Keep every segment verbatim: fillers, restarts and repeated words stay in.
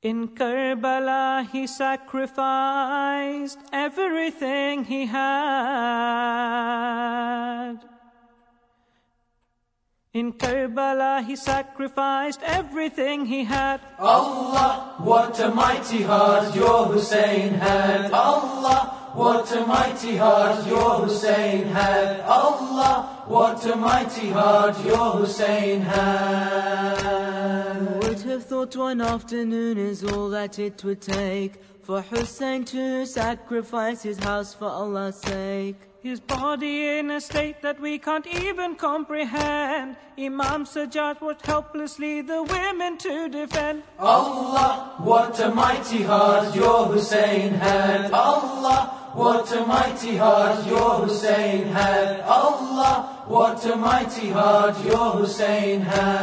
In Karbala he sacrificed everything he had. In Karbala he sacrificed everything he had. Allah, what a mighty heart your Hussein had. Allah, what a mighty heart your Hussein had. Allah, what a mighty heart your Hussein had. Who would have thought one afternoon is all that it would take for Hussein to sacrifice his house for Allah's sake? His body in a state that we can't even comprehend. Imam Sajjad worked helplessly the women to defend. Allah, what a mighty heart your Hussein had. Allah, what a mighty heart your Hussein had. Allah, what a mighty heart your Hussein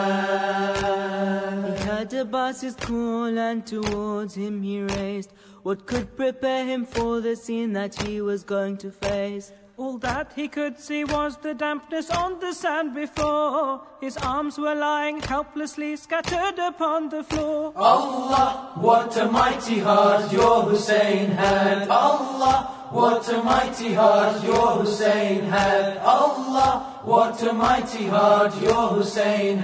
had. He heard Abbas's call and towards him he raced. What could prepare him for the scene that he was going to face? All that he could see was the dampness on the sand before. His arms were lying helplessly scattered upon the floor. Allah, what a mighty heart your Hussein had. Allah, what a mighty heart your Hussein had. Allah, what a mighty heart your Hussein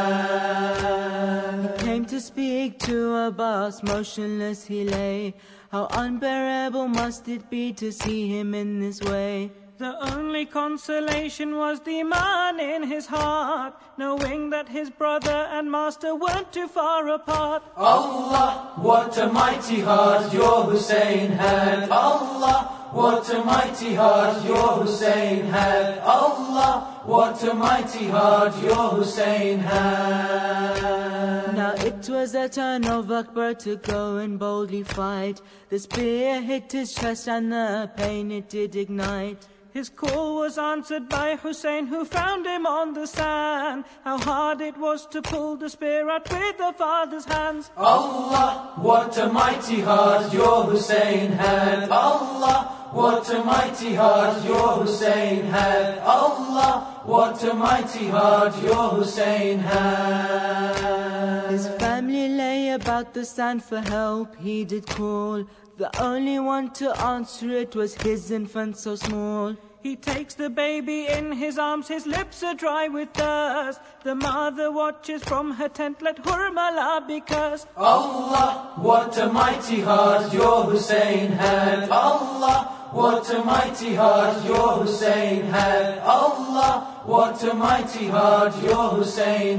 had. He came to speak to Abbas, motionless he lay. How unbearable must it be to see him in this way? The only consolation was the iman in his heart, knowing that his brother and master weren't too far apart. Allah, what a mighty heart your Hussein had. Allah, what a mighty heart your Hussein had. Allah, what a mighty heart your Hussein had. Now it was the turn of Akbar to go and boldly fight. The spear hit his chest and the pain it did ignite. His call was answered by Hussein, who found him on the sand. How hard it was to pull the spear out with the father's hands. Allah, what a mighty heart your Hussein had. Allah, what a mighty heart your Hussein had. Allah, what a mighty heart your Hussein had. His family lay about the sand for help, he did call. The only one to answer it was his infant so small. He takes the baby in his arms, his lips are dry with thirst. The mother watches from her tent, let Hurmala be cursed. Allah, what a mighty heart your Hussein had. Allah, what a mighty heart your Hussein had. Allah, what a mighty heart your Hussein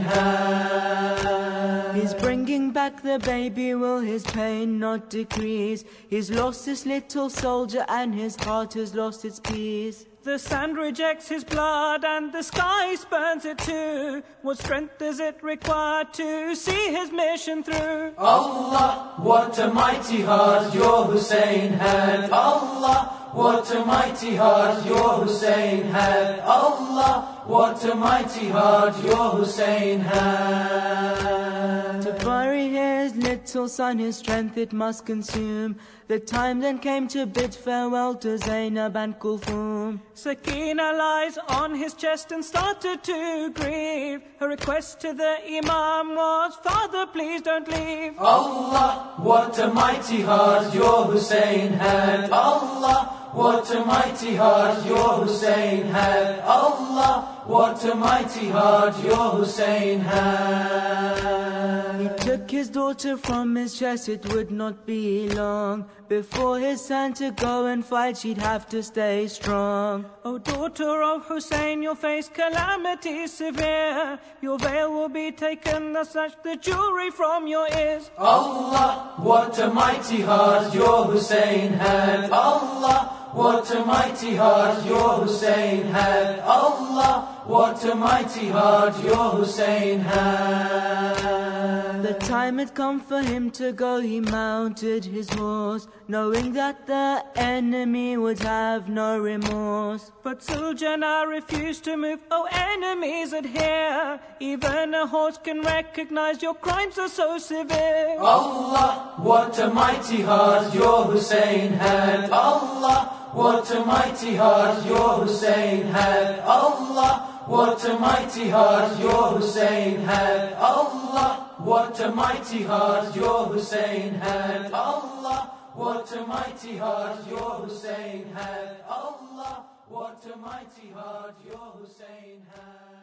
had. He's bringing back the baby, will his pain not decrease? He's lost his little soldier and his heart has lost its peace. The sand rejects his blood and the sky spurns it too. What strength does it require to see his mission through? Allah, what a mighty heart your Hussein had. Allah, what a mighty heart your Hussein had. Allah, what a mighty heart your Hussein had. To bury his little son, his strength it must consume. The time then came to bid farewell to Zainab and Kulthum. Sakina lies on his chest and started to grieve. Her request to the Imam was, Father, please don't leave. Allah, what a mighty heart your Hussein had. Allah, what a mighty heart your Hussein had. Allah, what a mighty heart your Hussein had. He took his daughter from his chest, it would not be long before his son to go and fight, she'd have to stay strong. O daughter of Hussein, you'll face calamity severe. Your veil will be taken, thus snatch the jewelry from your ears. Allah, what a mighty heart your Hussein had. Allah, what a mighty heart your Hussein had. Allah, what a mighty heart your Hussein had. The time had come for him to go, he mounted his horse, knowing that the enemy would have no remorse. But Suljana refused to move, oh enemies adhere. Even a horse can recognize your crimes are so severe. Allah, what a mighty heart your Hussein had. Allah, what a mighty heart your Hussein had. Allah, what a mighty heart your Hussein had. Allah, what a mighty heart your Hussein had. Allah, what a mighty heart your Hussein had. Allah, what a mighty heart your Hussein had.